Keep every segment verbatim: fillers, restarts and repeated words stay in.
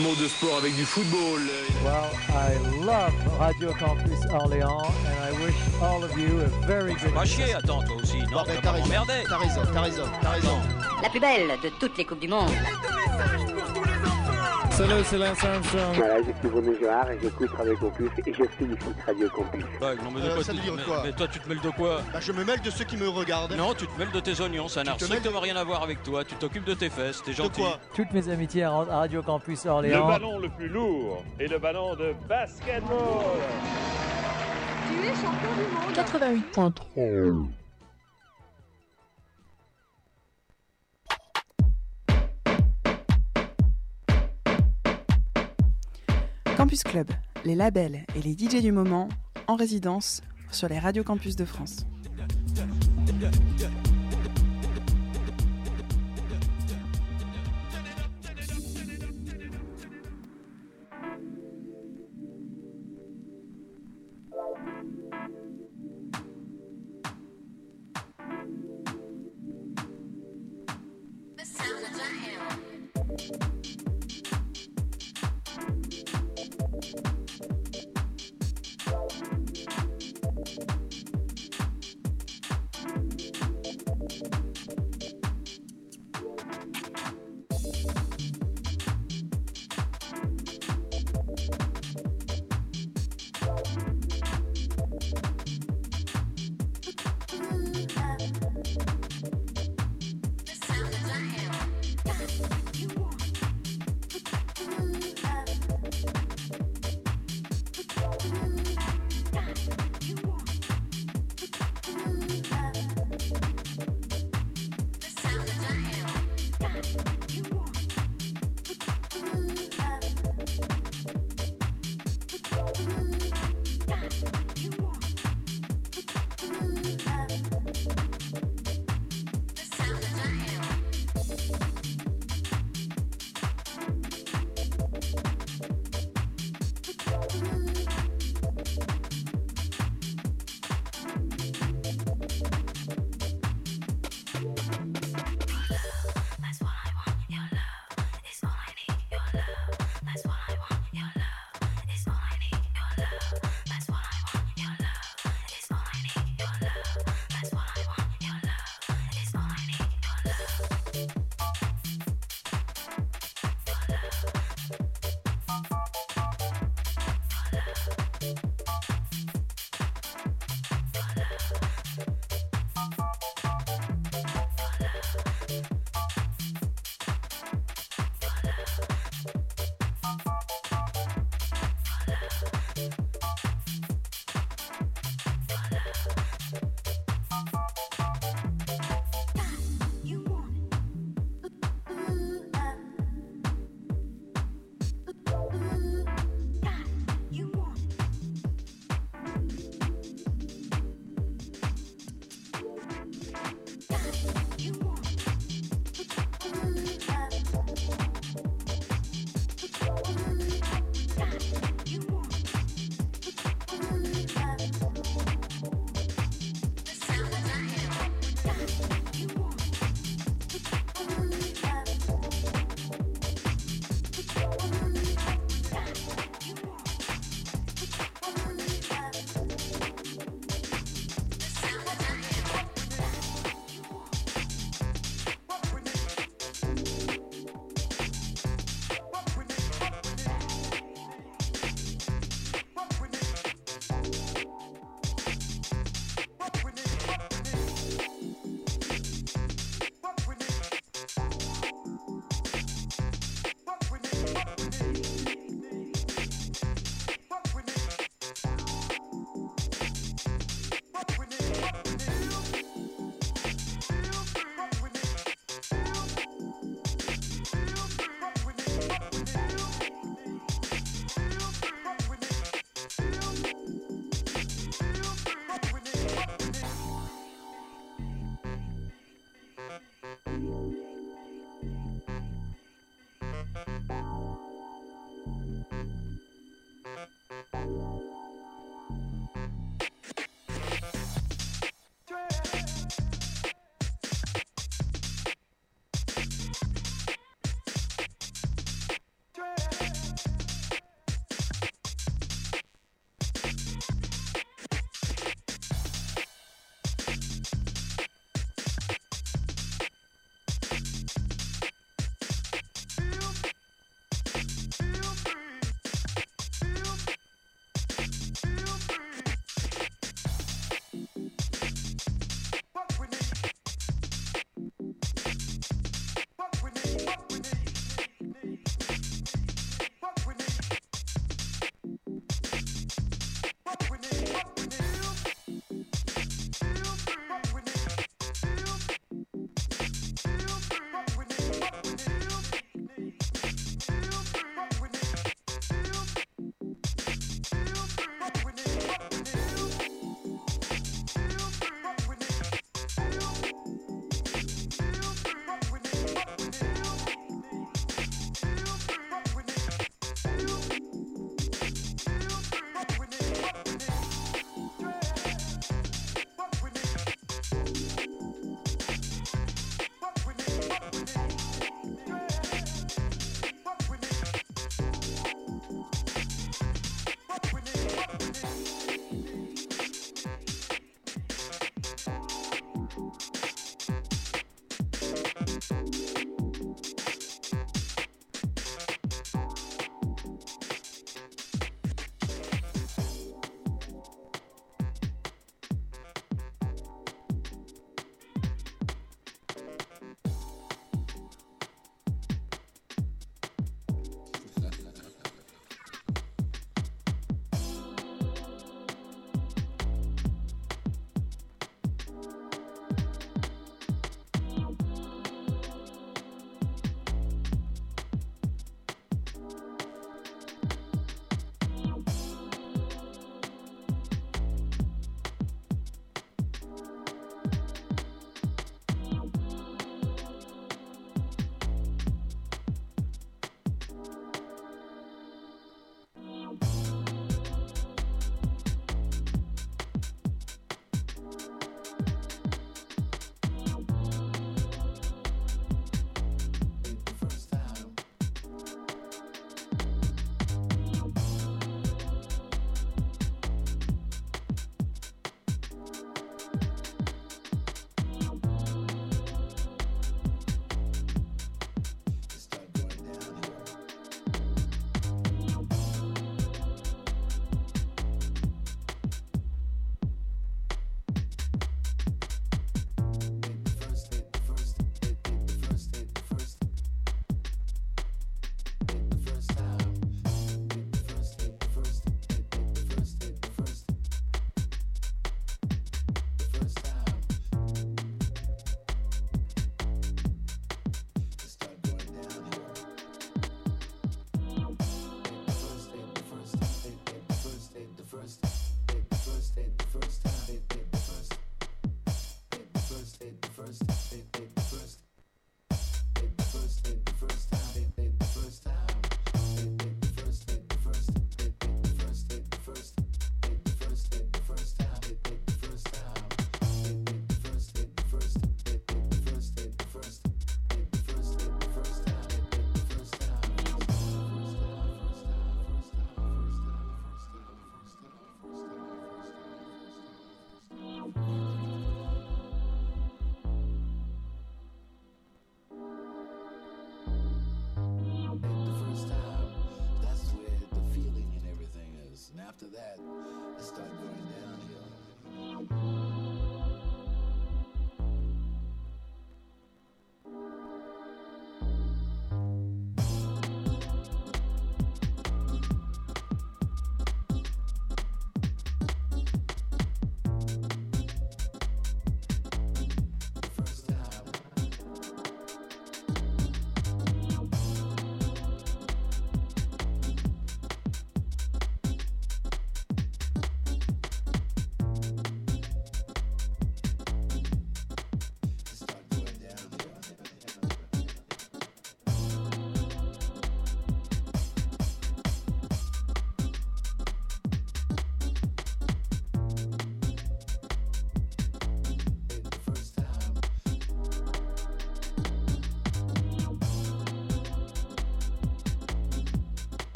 mot de sport avec du football. Well, I love Radio Campus Orléans and I wish all of you a very good... Pas chier, attends, toi aussi. Non, ben, t'as t'as pas raison, emmerdé. t'as raison, t'as raison, t'as raison. La plus belle de toutes les Coupes du Monde. Salut, c'est Lance Armstrong. Voilà, je suis Bruno Gérard et j'écoute Radio Campus et je félicite Radio Campus. Ouais, non, mais, de Euh, quoi ça tu- veut dire mais- quoi mais toi, tu te mêles de quoi? Bah, je me mêle de ceux qui me regardent. Non, tu te mêles de tes oignons, ça n'a te mêles strictement rien à voir avec toi. Tu t'occupes de tes fesses, t'es De gentil. quoi? Toutes mes amitiés à Radio Campus Le Orléans. ballon le plus lourd est le ballon de basketball. Tu es champion du monde. quatre-vingt-huit point trois. Campus Club, les labels et les D J du moment en résidence sur les radios campus de France.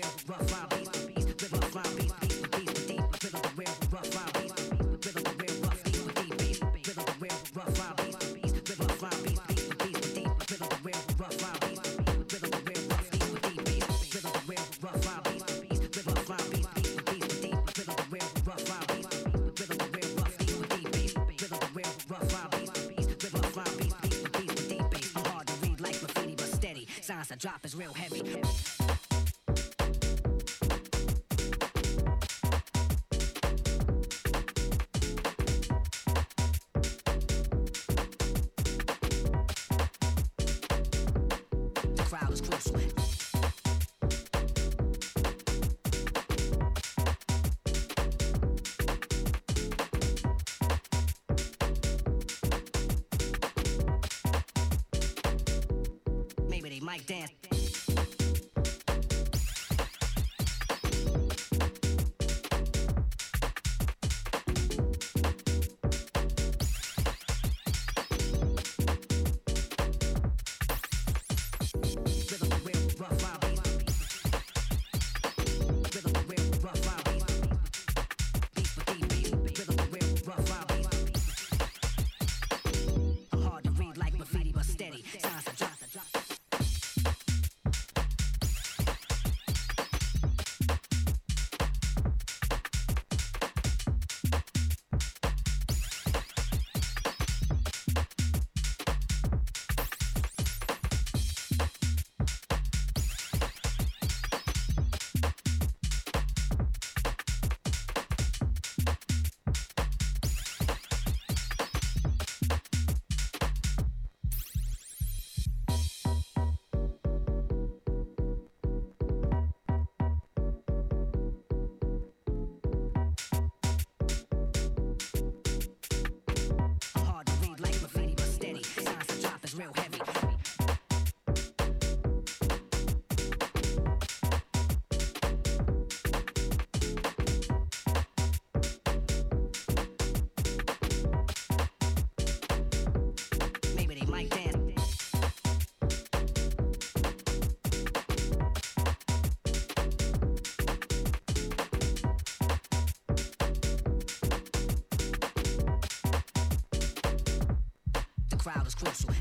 The drop is real heavy. The crowd is crucial. Maybe they might dance. Crowd is crucial.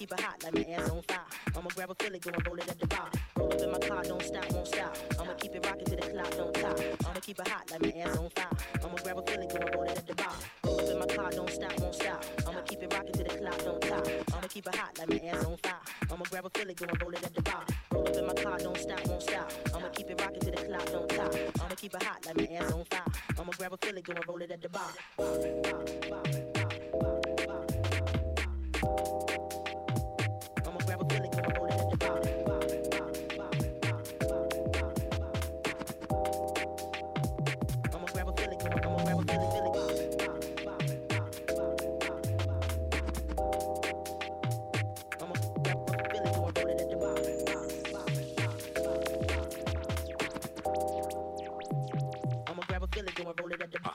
keep it hot like my ass on fire. I'ma grab a Philly, go and roll it at the bar. Roll up in my car, don't stop, won't stop. I'ma keep it rocking till the clock don't top. I'ma keep it hot like my ass on fire. I'ma grab a Philly, go and roll it at the bar. Roll up in my car, don't stop, won't stop. I'ma keep it rocking till the clock don't top. I'ma keep it hot like my ass on fire. I'ma grab a Philly, go and roll it at the bar. Roll up in my car, don't stop, won't stop. I'ma keep it rocking till the clock don't top. I'ma keep it hot like my ass on fire. I'ma grab a Philly, go and roll it at the bar. I'ma grab a Philly, go and roll it at the bar. I'ma grab a Philly, go and I'ma grab a Philly, Philly. I'ma grab a Philly, go and roll it at the bar. I'ma grab a Philly, go and roll it at the bar.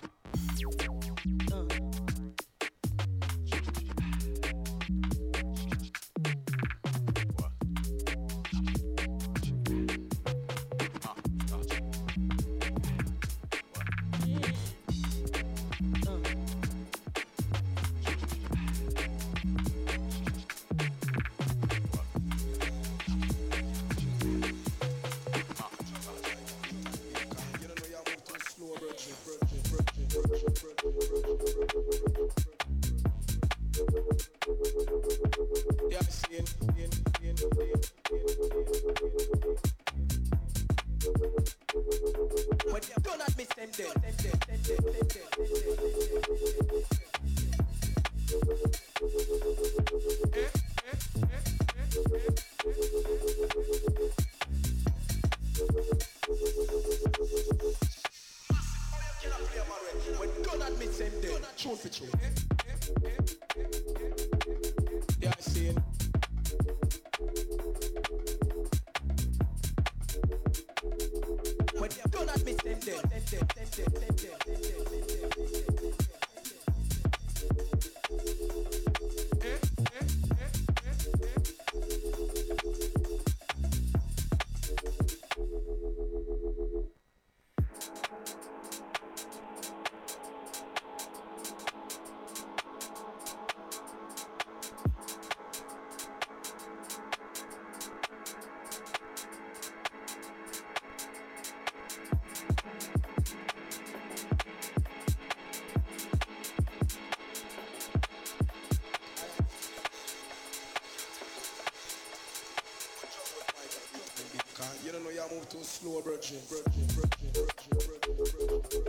You don't know you move too slow, virgin, virgin, virgin, virgin, virgin, virgin.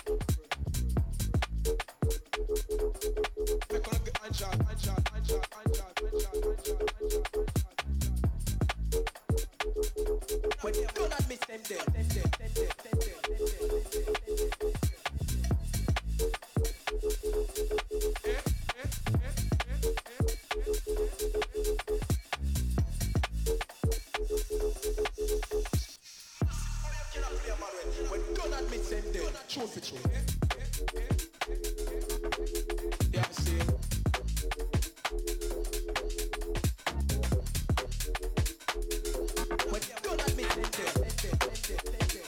Make on the anshot, anshot, anshot, anshot, anshot, anshot, anshot. When you do not miss them there, them there, them there, them there, them there. Tune for tune. Yeah, I see it. When you do not miss them there, them there, them there, them there.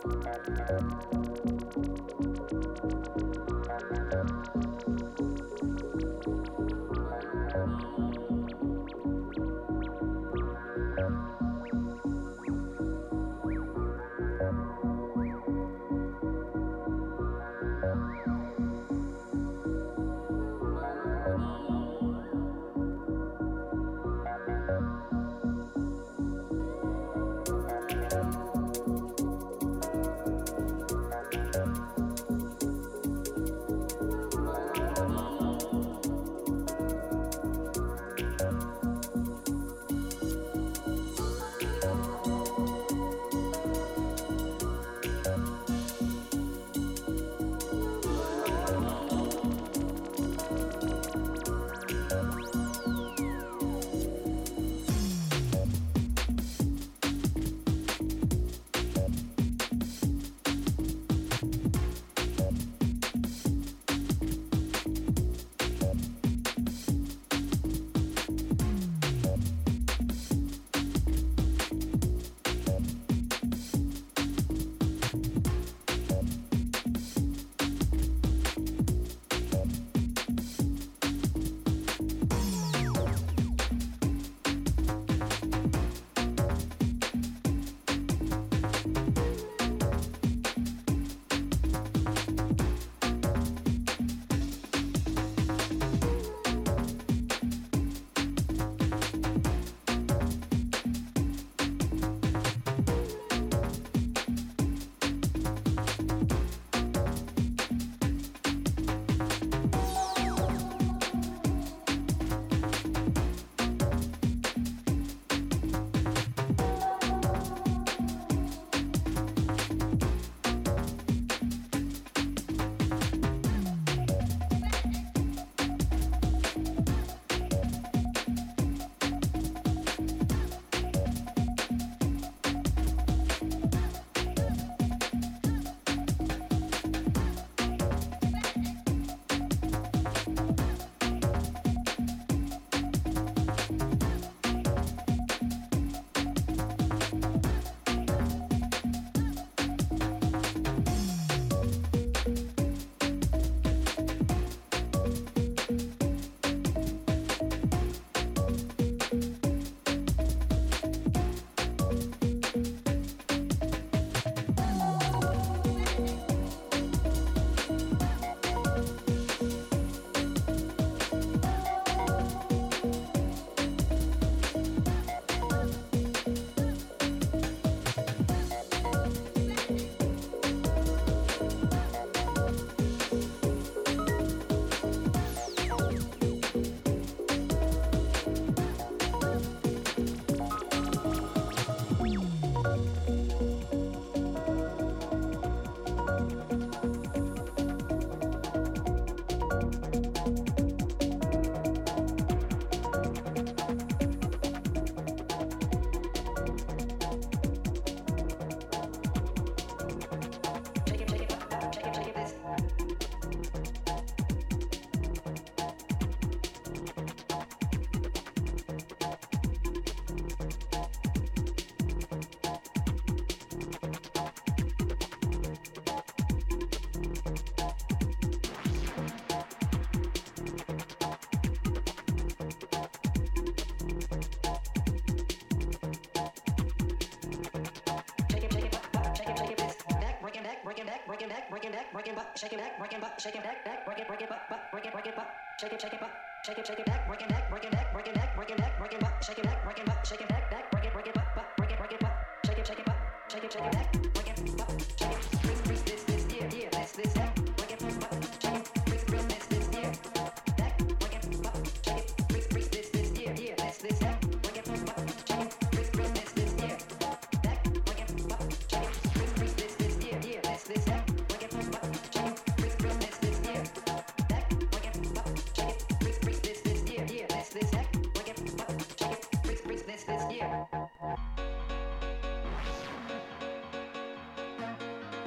shake it back, break it back, shake it back, back, break it, break it back, back, break it, break it back, shake it, shake it back, shake it, shake it back, break it back, break it back, break it back, break it back, break it back, shake it back, break it back, shake it back, back, break it, break it back, back, break it, break it back, shake it, shake it back, shake it, shake it back, break it back, shake it, freeze, freeze, this, this, here, here, this, this, that, break it back, shake it, freeze, freeze, this, this, here, that, break it back, shake it, freeze, freeze, this, this, here, here, this, this, that, break it back, shake it, freeze, freeze, this, this, here, that, break it back, shake it, freeze, freeze, this, this, here, here, this, this, that, break it back, shake it, freeze, freeze, this, this, here, that, break it back, shake it, freeze, freeze, this, this, here, here, this, this, that, break it back, shake it, freeze, freeze, this, this, here.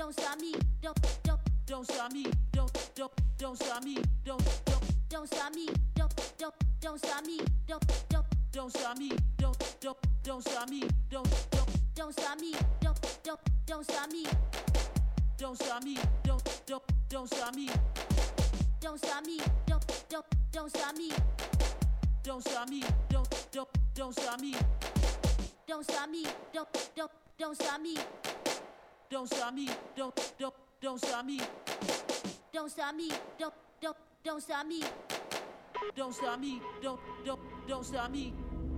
don't stop me, don't, don't, don't stop me, don't, don't, don't stop me, don't, don't, don't stop me, don't, don't, don't stop me, don't, don't, don't stop me, don't, don't, don't stop me, don't, don't, don't stop me, don't, don't, don't stop me, don't stop me, don't, don't, don't stop me, don't stop me, don't, don't, don't stop me, don't stop me, don't, don't, don't stop me, don't stop me, don't, don't, don't stop me, don't stop me, don't, don't, don't stop me, don't stop me, don't, don't, don't stop me, don't stop me, don't, don't, don't stop me.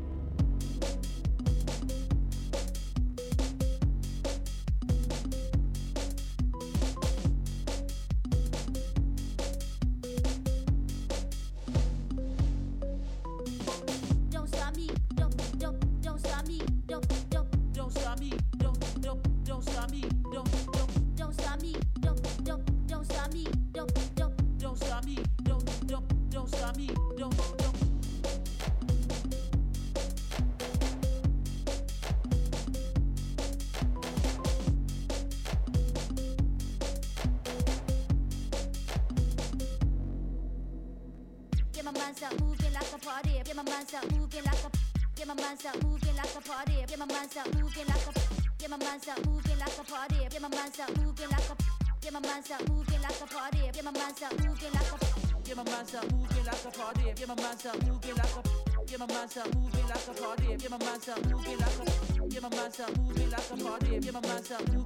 Don't stop me, don't, don't, don't stop me, don't, don't, don't stop me, don't, don't, don't stop me, don't, don't, don't stop me, don't, don't, don't stop me, don't, don't, don't stop me, don't, don't, don't stop me, don't, don't. Get my mind start moving like a party. Get my mind start moving like a. Get my mind start moving like a party. Get my mind start moving like a. Get my mind start moving like a party. Get my mind start moving like a. Get my mind start moving like a party. Get my mind start moving like a. Get my mind start moving like a party. Get my mind start moving like a. Get my mind start moving like a party. Get my mind start moving like a. Get my mind start moving like a party. Get my mind start moving.